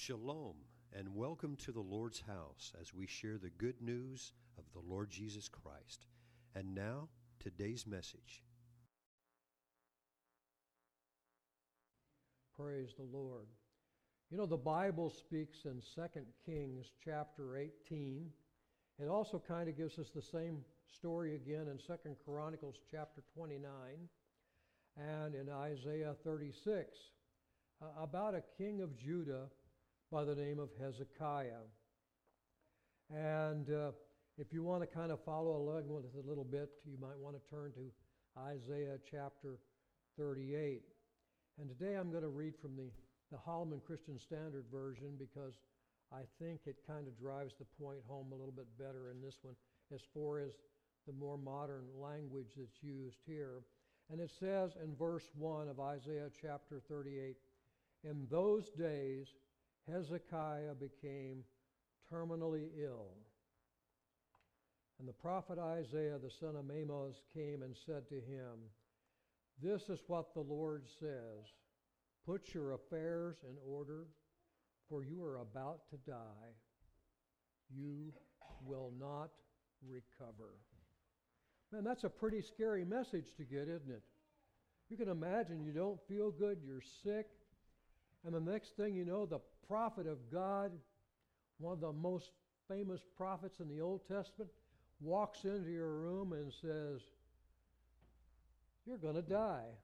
Shalom, and welcome to the Lord's house as we share the good news of the Lord Jesus Christ. And now, today's message. Praise the Lord. You know, the Bible speaks in 2 Kings chapter 18. It also kind of gives us the same story again in 2 Chronicles chapter 29 and in Isaiah 36 about a king of Judah by the name of Hezekiah. And if you want to kind of follow along with it a little bit, you might want to turn to Isaiah chapter 38. And today I'm going to read from the Holman Christian Standard Version because I think it kind of drives the point home a little bit better in this one as far as the more modern language that's used here. And it says in verse 1 of Isaiah chapter 38, "In those days Hezekiah became terminally ill. And the prophet Isaiah, the son of Amos, came and said to him, 'This is what the Lord says, put your affairs in order, for you are about to die. You will not recover.'" Man, that's a pretty scary message to get, isn't it? You can imagine you don't feel good, you're sick, and the next thing you know, the prophet of God, one of the most famous prophets in the Old Testament, walks into your room and says, "You're going to die."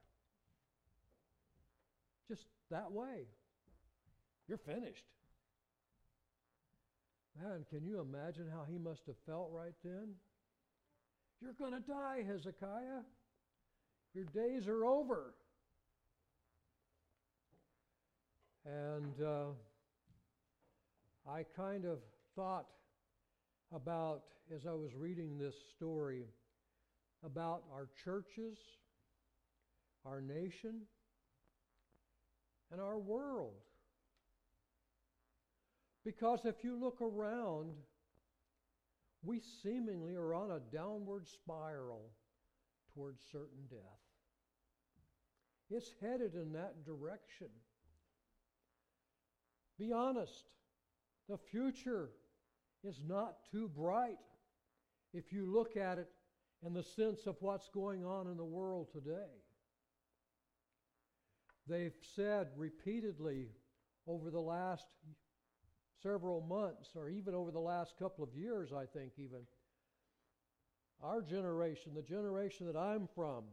Just that way. You're finished. Man, can you imagine how he must have felt right then? "You're going to die, Hezekiah. Your days are over." And I kind of thought about, as I was reading this story, about our churches, our nation, and our world. Because if you look around, we seemingly are on a downward spiral towards certain death. It's headed in that direction. Be honest, the future is not too bright if you look at it in the sense of what's going on in the world today. They've said repeatedly over the last several months, or even over the last couple of years, I think even, our generation, the generation that I'm from,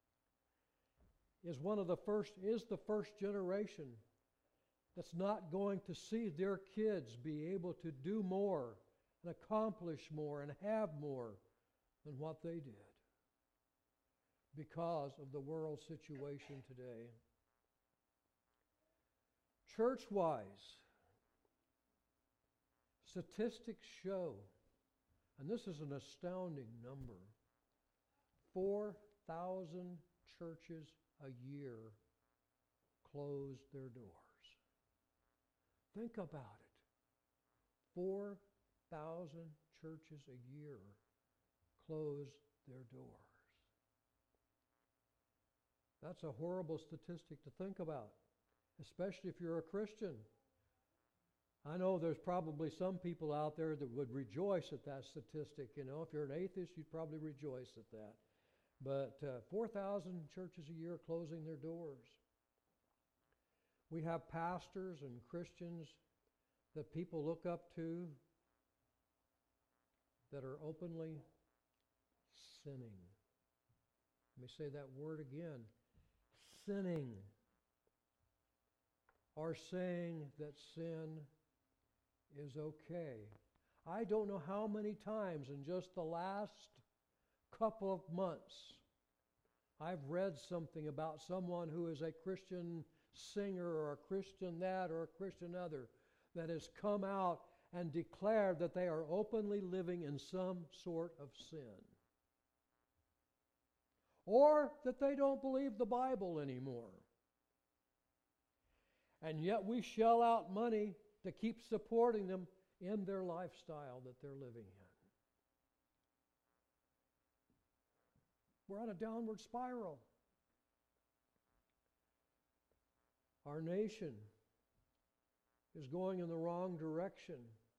is the first generation that's not going to see their kids be able to do more and accomplish more and have more than what they did because of the world situation today. Church-wise, statistics show, and this is an astounding number, 4,000 churches a year close their doors. Think about it. 4,000 churches a year close their doors. That's a horrible statistic to think about, especially if you're a Christian. I know there's probably some people out there that would rejoice at that statistic. You know, if you're an atheist, you'd probably rejoice at that. But 4,000 churches a year closing their doors. We have pastors and Christians that people look up to that are openly sinning. Let me say that word again. Sinning. Are saying that sin is okay. I don't know how many times in just the last couple of months I've read something about someone who is a Christian singer or a Christian that or a Christian other that has come out and declared that they are openly living in some sort of sin. Or that they don't believe the Bible anymore. And yet we shell out money to keep supporting them in their lifestyle that they're living in. We're on a downward spiral. Our nation is going in the wrong direction.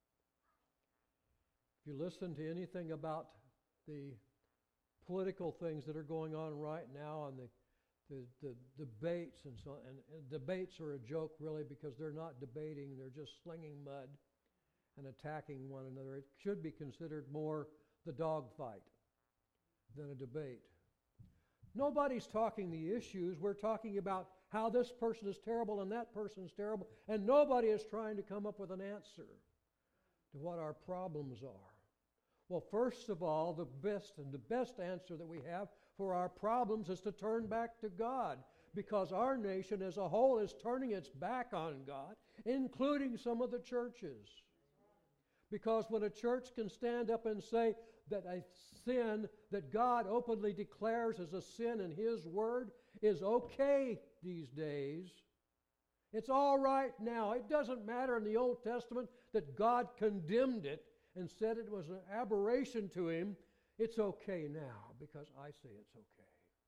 If you listen to anything about the political things that are going on right now and the debates and so on, and debates are a joke really because they're not debating, they're just slinging mud and attacking one another. It should be considered more the dogfight than a debate. Nobody's talking the issues. We're talking about how this person is terrible and that person is terrible, and nobody is trying to come up with an answer to what our problems are. Well, first of all, the best answer that we have for our problems is to turn back to God, because our nation as a whole is turning its back on God, including some of the churches. Because when a church can stand up and say that a sin that God openly declares as a sin in His Word is okay these days, it's all right now. It doesn't matter in the Old Testament that God condemned it and said it was an aberration to Him. It's okay now because I say it's okay.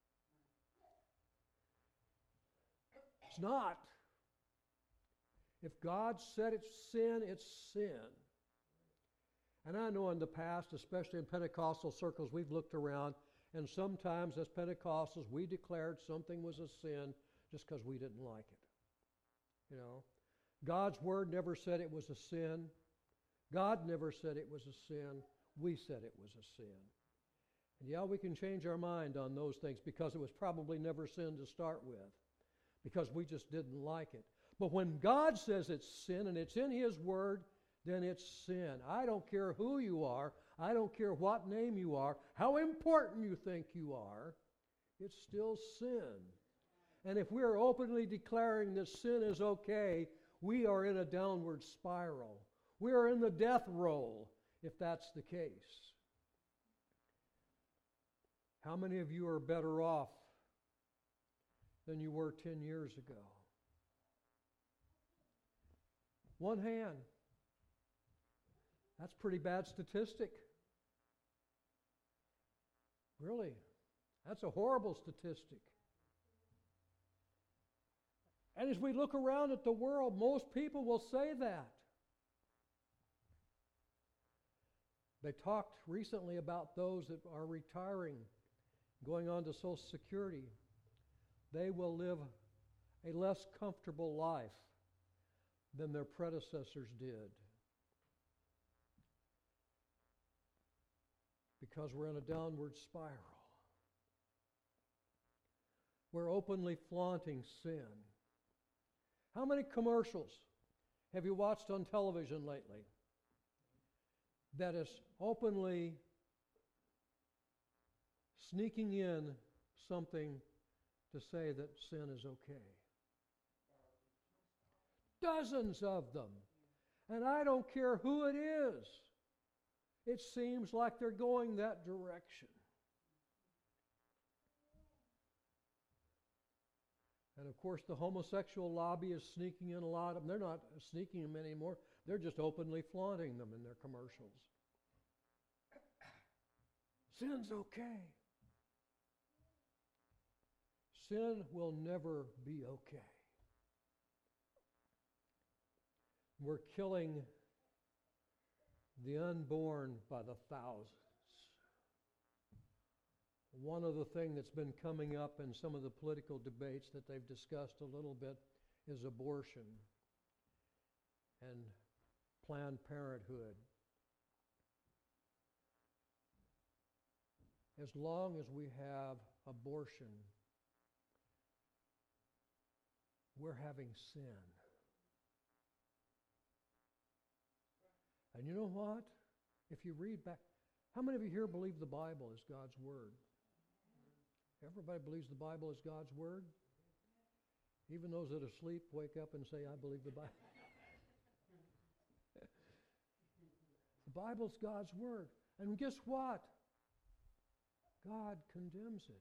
It's not. If God said it's sin, it's sin. And I know in the past, especially in Pentecostal circles, we've looked around, and sometimes as Pentecostals, we declared something was a sin just because we didn't like it. You know, God's Word never said it was a sin. God never said it was a sin. We said it was a sin. And yeah, we can change our mind on those things because it was probably never sin to start with, because we just didn't like it. But when God says it's sin and it's in His Word, then it's sin. I don't care who you are. I don't care what name you are, how important you think you are. It's still sin. And if we are openly declaring that sin is okay, we are in a downward spiral. We are in the death roll, if that's the case. How many of you are better off than you were 10 years ago? One hand. That's a pretty bad statistic. Really, that's a horrible statistic. And as we look around at the world, most people will say that. They talked recently about those that are retiring, going on to Social Security. They will live a less comfortable life than their predecessors did, because we're in a downward spiral. We're openly flaunting sin. How many commercials have you watched on television lately that is openly sneaking in something to say that sin is okay? Dozens of them. And I don't care who it is. It seems like they're going that direction. And of course, the homosexual lobby is sneaking in a lot of them. They're not sneaking them anymore. They're just openly flaunting them in their commercials. Sin's okay. Sin will never be okay. We're killing the unborn by the thousands. One of the things that's been coming up in some of the political debates that they've discussed a little bit is abortion and Planned Parenthood. As long as we have abortion, we're having sin. And you know what? If you read back, how many of you here believe the Bible is God's Word? Everybody believes the Bible is God's Word? Even those that are asleep wake up and say, I believe the Bible. The Bible's God's Word. And guess what? God condemns it.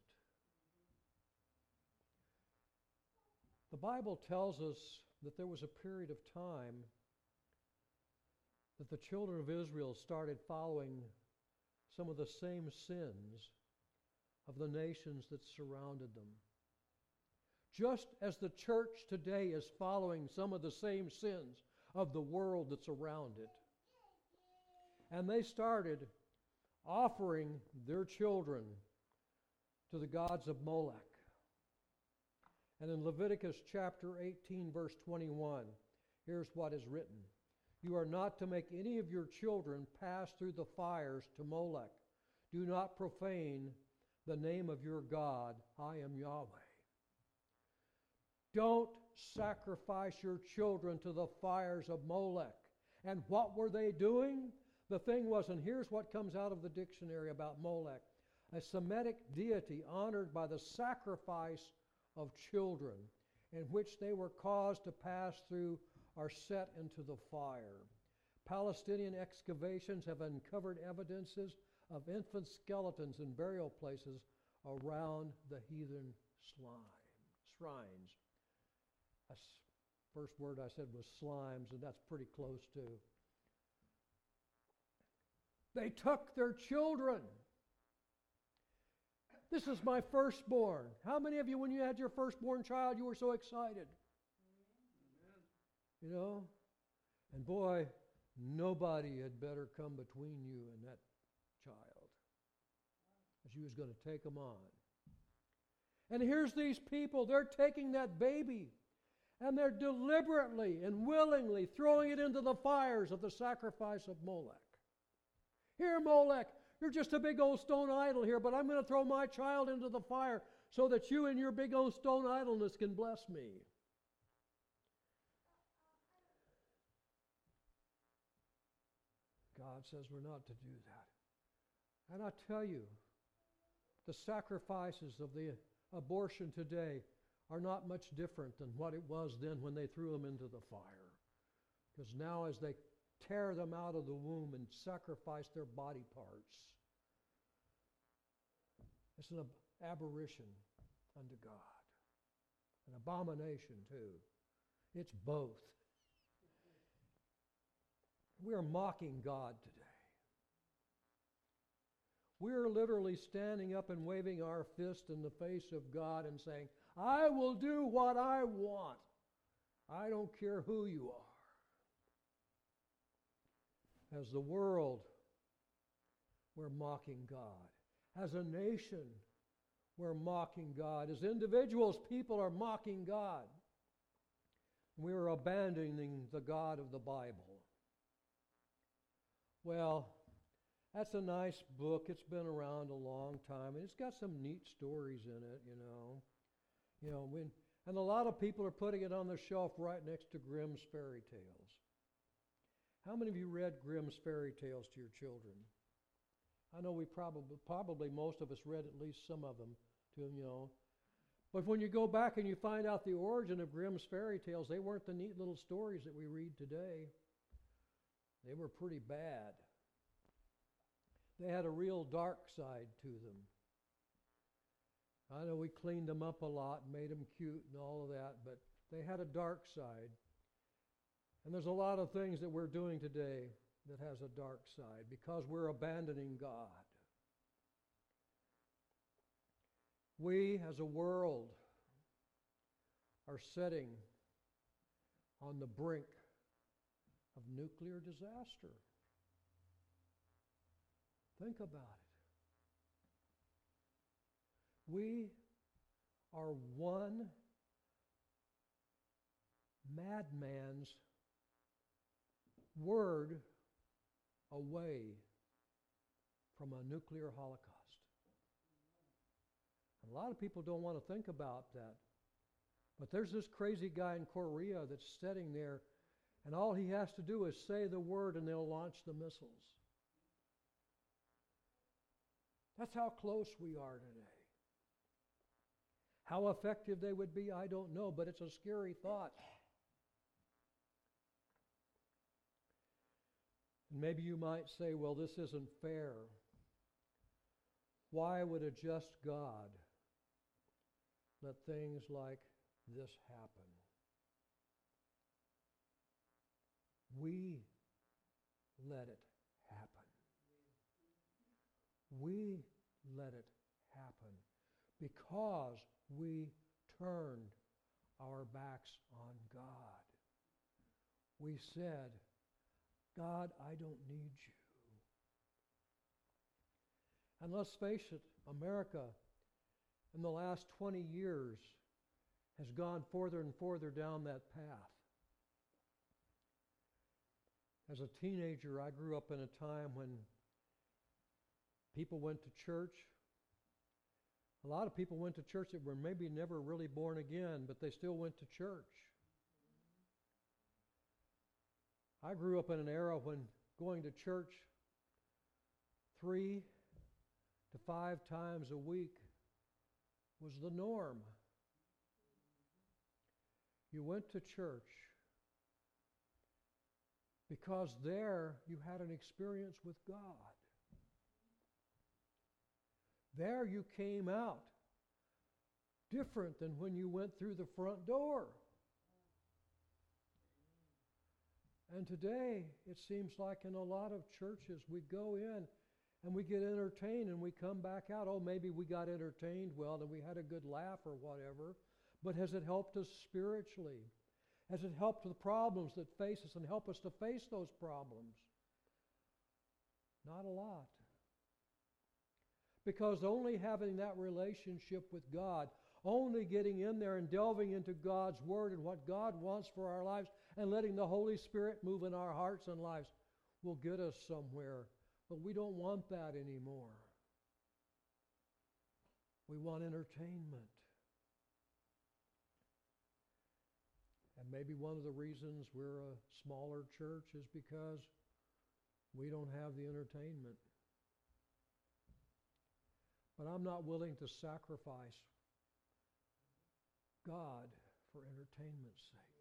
The Bible tells us that there was a period of time that the children of Israel started following some of the same sins of the nations that surrounded them. Just as the church today is following some of the same sins of the world that's around it. And they started offering their children to the gods of Molech. And in Leviticus chapter 18, verse 21, here's what is written. You are not to make any of your children pass through the fires to Molech. Do not profane the name of your God. I am Yahweh. Don't sacrifice your children to the fires of Molech. And what were they doing? The thing was, and here's what comes out of the dictionary about Molech, a Semitic deity honored by the sacrifice of children, in which they were caused to pass through or set into the fire. Palestinian excavations have uncovered evidences of infant skeletons in burial places around the heathen shrines. The first word I said was slimes, and that's pretty close too. They took their children. This is my firstborn. How many of you, when you had your firstborn child, you were so excited? You know? And boy, nobody had better come between you and that child, as you was going to take them on. And here's these people, they're taking that baby, and they're deliberately and willingly throwing it into the fires of the sacrifice of Molech. Here, Molech, you're just a big old stone idol here, but I'm going to throw my child into the fire so that you and your big old stone idolness can bless me. God says we're not to do that. And I tell you, the sacrifices of the abortion today are not much different than what it was then when they threw them into the fire. Because now as they tear them out of the womb and sacrifice their body parts, it's an aberration unto God. An abomination too. It's both. We are mocking God today. We are literally standing up and waving our fist in the face of God and saying, I will do what I want. I don't care who you are. As the world, we're mocking God. As a nation, we're mocking God. As individuals, people are mocking God. We're abandoning the God of the Bible. Well, that's a nice book. It's been around a long time, and it's got some neat stories in it, and a lot of people are putting it on the shelf right next to Grimm's fairy tales. How many of you read Grimm's fairy tales to your children? I know we probably most of us read at least some of them to them, But when you go back and you find out the origin of Grimm's fairy tales, they weren't the neat little stories that we read today. They were pretty bad. They had a real dark side to them. I know we cleaned them up a lot and made them cute and all of that, but they had a dark side. And there's a lot of things that we're doing today that has a dark side because we're abandoning God. We as a world are sitting on the brink of nuclear disaster. Think about it. We are one madman's word away from a nuclear holocaust. A lot of people don't want to think about that. But there's this crazy guy in Korea that's sitting there, and all he has to do is say the word and they'll launch the missiles. That's how close we are today. How effective they would be, I don't know, but it's a scary thought. And maybe you might say, well, this isn't fair. Why would a just God let things like this happen? We let it happen. We let it happen because we turned our backs on God. we said, God, I don't need you. And let's face it, America in the last 20 years has gone further and further down that path. As a teenager, I grew up in a time when people went to church. A lot of people went to church that were maybe never really born again, but they still went to church. I grew up in an era when going to church 3 to 5 times a week was the norm. You went to church because there you had an experience with God. There you came out different than when you went through the front door. And today, it seems like in a lot of churches, we go in and we get entertained and we come back out. Oh, maybe we got entertained well and we had a good laugh or whatever. But has it helped us spiritually? Has it helped the problems that face us and help us to face those problems? Not a lot. Because only having that relationship with God, only getting in there and delving into God's Word and what God wants for our lives and letting the Holy Spirit move in our hearts and lives will get us somewhere. But we don't want that anymore. We want entertainment. And maybe one of the reasons we're a smaller church is because we don't have the entertainment. But I'm not willing to sacrifice God for entertainment's sake.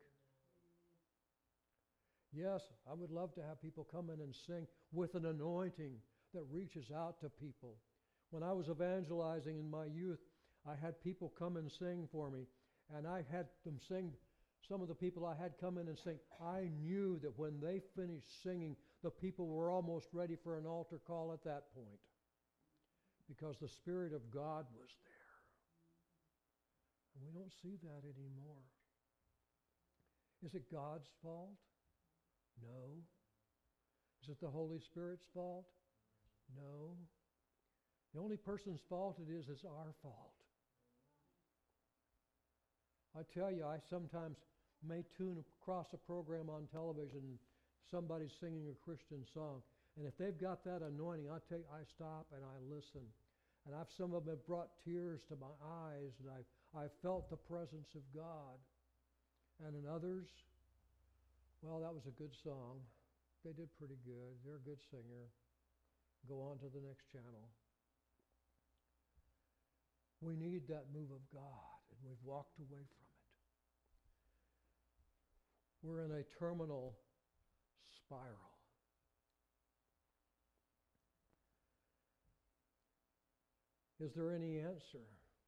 Yes, I would love to have people come in and sing with an anointing that reaches out to people. When I was evangelizing in my youth, I had people come and sing for me, and I had them sing. Some of the people I had come in and sing, I knew that when they finished singing, the people were almost ready for an altar call at that point, because the Spirit of God was there. And we don't see that anymore. Is it God's fault? No. Is it the Holy Spirit's fault? No. The only person's fault it is our fault. I tell you, I sometimes may tune across a program on television, somebody's singing a Christian song, and if they've got that anointing, I stop and I listen. And some of them have brought tears to my eyes, and I've felt the presence of God. And in others, well, that was a good song. They did pretty good. They're a good singer. Go on to the next channel. We need that move of God, and we've walked away from it. We're in a terminal spiral. Is there any answer?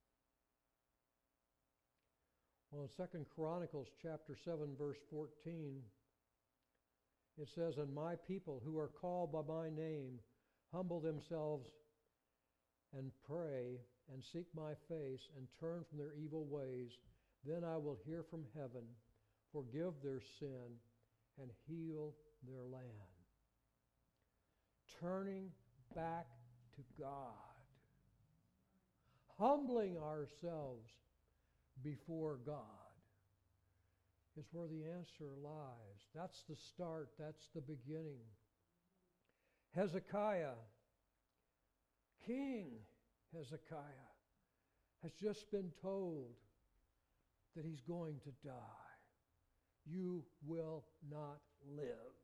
Well, in 2 Chronicles chapter 7, verse 14, it says, And my people who are called by my name humble themselves and pray and seek my face and turn from their evil ways, then I will hear from heaven, forgive their sin, and heal their land. Turning back to God. Humbling ourselves before God is where the answer lies. That's the start. That's the beginning. Hezekiah, King Hezekiah, has just been told that he's going to die. You will not live.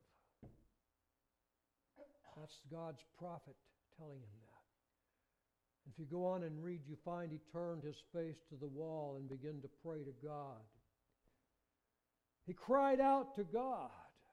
That's God's prophet telling him that. If you go on and read, you find he turned his face to the wall and began to pray to God. He cried out to God.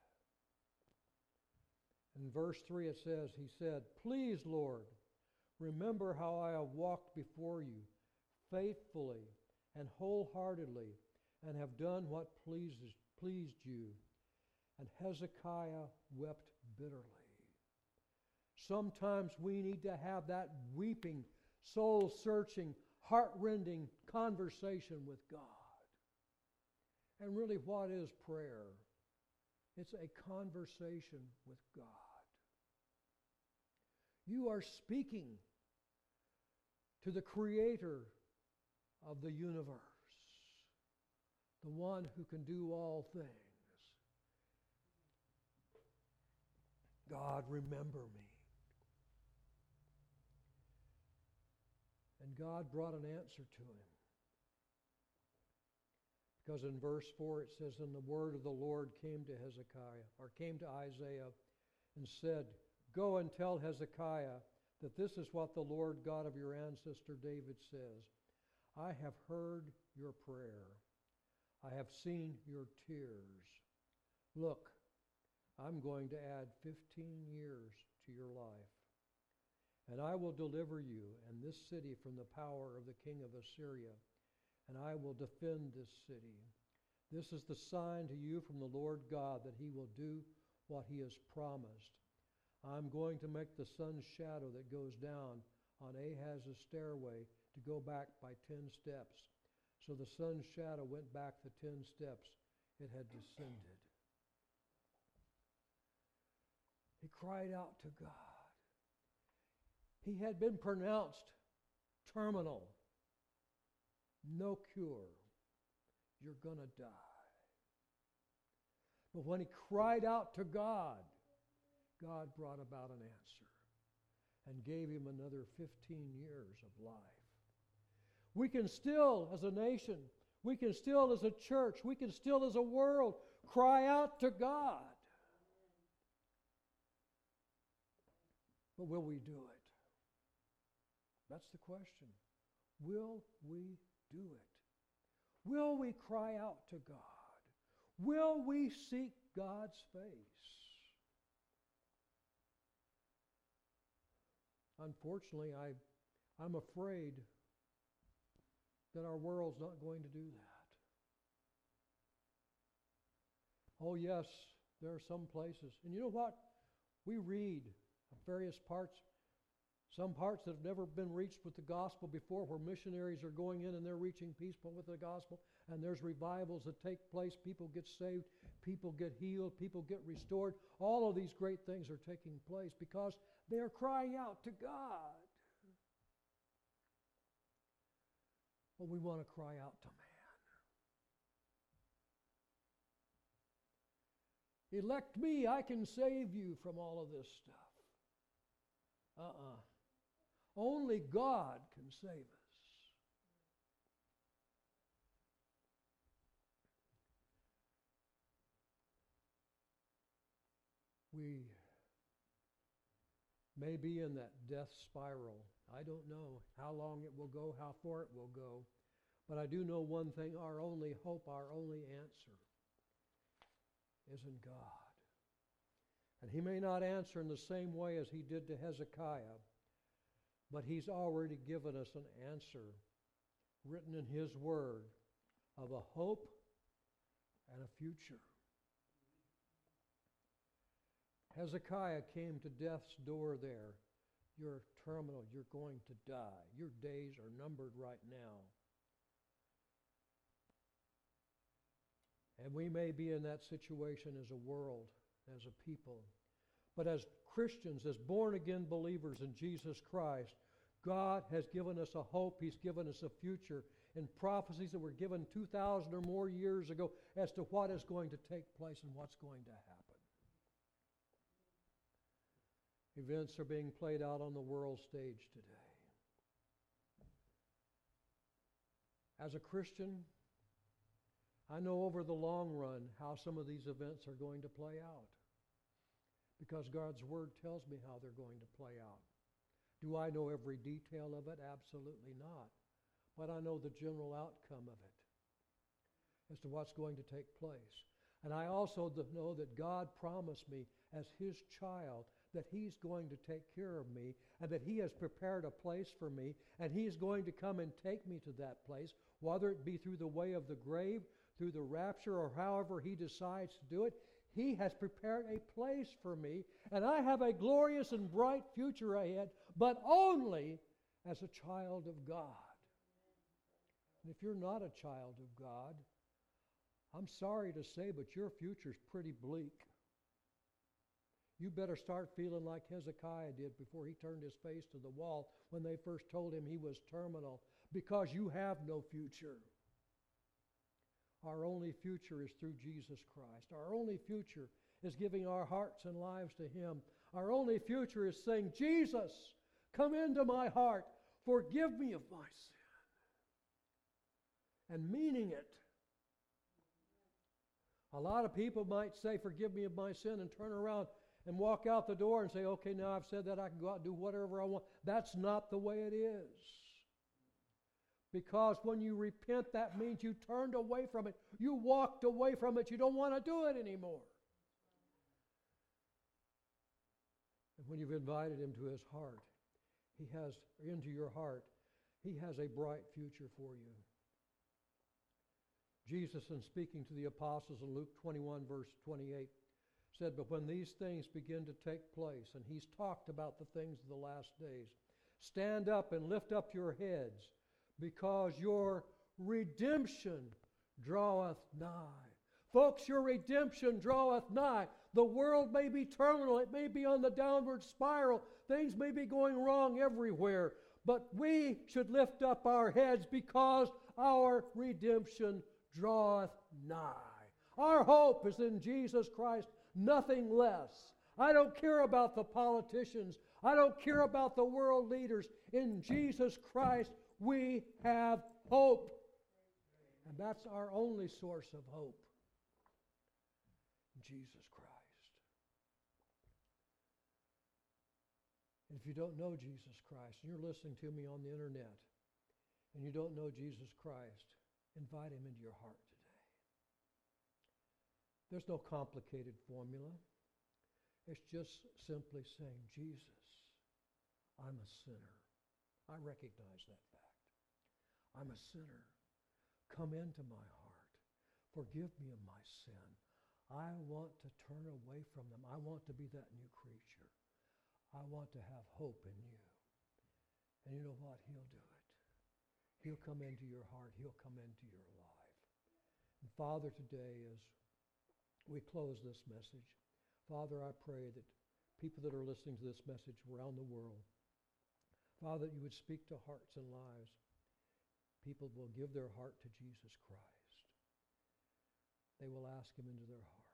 In verse 3 it says, he said, Please, Lord, remember how I have walked before you faithfully and wholeheartedly and have done what pleased you. And Hezekiah wept bitterly. Sometimes we need to have that weeping, soul-searching, heart-rending conversation with God. And really, what is prayer? It's a conversation with God. You are speaking to the Creator of the universe, the one who can do all things. God, remember me. And God brought an answer to him. Because in verse 4 it says, "And the word of the Lord came to Hezekiah," or came to Isaiah, and said, "Go and tell Hezekiah that this is what the Lord God of your ancestor David says. I have heard your prayer. I have seen your tears. Look, I'm going to add 15 years to your life. And I will deliver you and this city from the power of the king of Assyria, and I will defend this city. This is the sign to you from the Lord God that he will do what he has promised. I'm going to make the sun's shadow that goes down on Ahaz's stairway to go back by 10 steps. So the sun's shadow went back the 10 steps it had descended." He cried out to God. He had been pronounced terminal. No cure. You're going to die. But when he cried out to God, God brought about an answer and gave him another 15 years of life. We can still, as a nation, we can still, as a church, we can still, as a world, cry out to God. But will we do it? That's the question. Will we do it? Will we cry out to God? Will we seek God's face? Unfortunately, I'm afraid that our world's not going to do that. Oh yes, there are some places. And you know what? We read various parts, some parts that have never been reached with the gospel before, where missionaries are going in and they're reaching people with the gospel, and there's revivals that take place. People get saved, people get healed, people get restored. All of these great things are taking place because they are crying out to God. Well, we want to cry out to man. Elect me, I can save you from all of this stuff. Only God can save us. We may be in that death spiral. I don't know how long it will go, how far it will go. But I do know one thing: our only hope, our only answer is in God. And he may not answer in the same way as he did to Hezekiah, but he's already given us an answer written in his word of a hope and a future. Hezekiah came to death's door there. You're terminal. You're going to die. Your days are numbered right now. And we may be in that situation as a world, as a people. But as Christians, as born-again believers in Jesus Christ, God has given us a hope. He's given us a future in prophecies that were given 2,000 or more years ago as to what is going to take place and what's going to happen. Events are being played out on the world stage today. As a Christian, I know over the long run how some of these events are going to play out, because God's Word tells me how they're going to play out. Do I know every detail of it? Absolutely not. But I know the general outcome of it as to what's going to take place. And I also know that God promised me as His child that He's going to take care of me, and that He has prepared a place for me, and He is going to come and take me to that place, whether it be through the way of the grave, through the rapture, or however He decides to do it. He has prepared a place for me, and I have a glorious and bright future ahead, but only as a child of God. And if you're not a child of God, I'm sorry to say, but your future's pretty bleak. You better start feeling like Hezekiah did before he turned his face to the wall when they first told him he was terminal, because you have no future. Our only future is through Jesus Christ. Our only future is giving our hearts and lives to Him. Our only future is saying, Jesus, come into my heart. Forgive me of my sin. And meaning it. A lot of people might say, forgive me of my sin, and turn around and walk out the door and say, okay, now I've said that, I can go out and do whatever I want. That's not the way it is. Because when you repent, that means you turned away from it. You walked away from it. You don't want to do it anymore. And when you've invited Him to His heart, into your heart, He has a bright future for you. Jesus, in speaking to the apostles in Luke 21, verse 28, said, but when these things begin to take place, and He's talked about the things of the last days, stand up and lift up your heads, because your redemption draweth nigh. Folks, your redemption draweth nigh. The world may be terminal. It may be on the downward spiral. Things may be going wrong everywhere. But we should lift up our heads because our redemption draweth nigh. Our hope is in Jesus Christ, nothing less. I don't care about the politicians. I don't care about the world leaders. In Jesus Christ, we have hope. And that's our only source of hope. Jesus Christ. And if you don't know Jesus Christ, and you're listening to me on the internet, and you don't know Jesus Christ, invite Him into your heart today. There's no complicated formula. It's just simply saying, Jesus, I'm a sinner. I recognize that fact. I'm a sinner. Come into my heart. Forgive me of my sin. I want to turn away from them. I want to be that new creature. I want to have hope in you. And you know what? He'll do it. He'll come into your heart. He'll come into your life. And Father, today as we close this message, Father, I pray that people that are listening to this message around the world, Father, that you would speak to hearts and lives. People will give their heart to Jesus Christ. They will ask Him into their heart.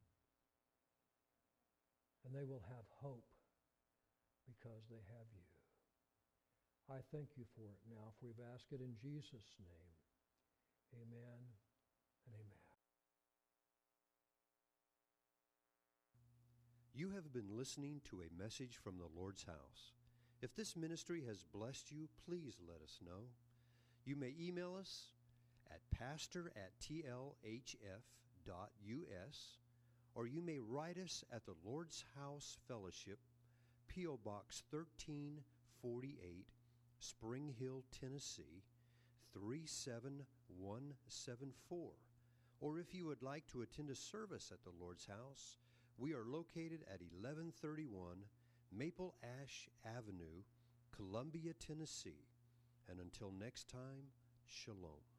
And they will have hope because they have you. I thank you for it now, for we've asked it in Jesus' name. Amen and amen. You have been listening to a message from the Lord's house. If this ministry has blessed you, please let us know. You may email us at pastor@tlhf.us, or you may write us at the Lord's House Fellowship, P.O. Box 1348, Spring Hill, Tennessee, 37174. Or if you would like to attend a service at the Lord's House, we are located at 1131 Maple Ash Avenue, Columbia, Tennessee. And until next time, shalom.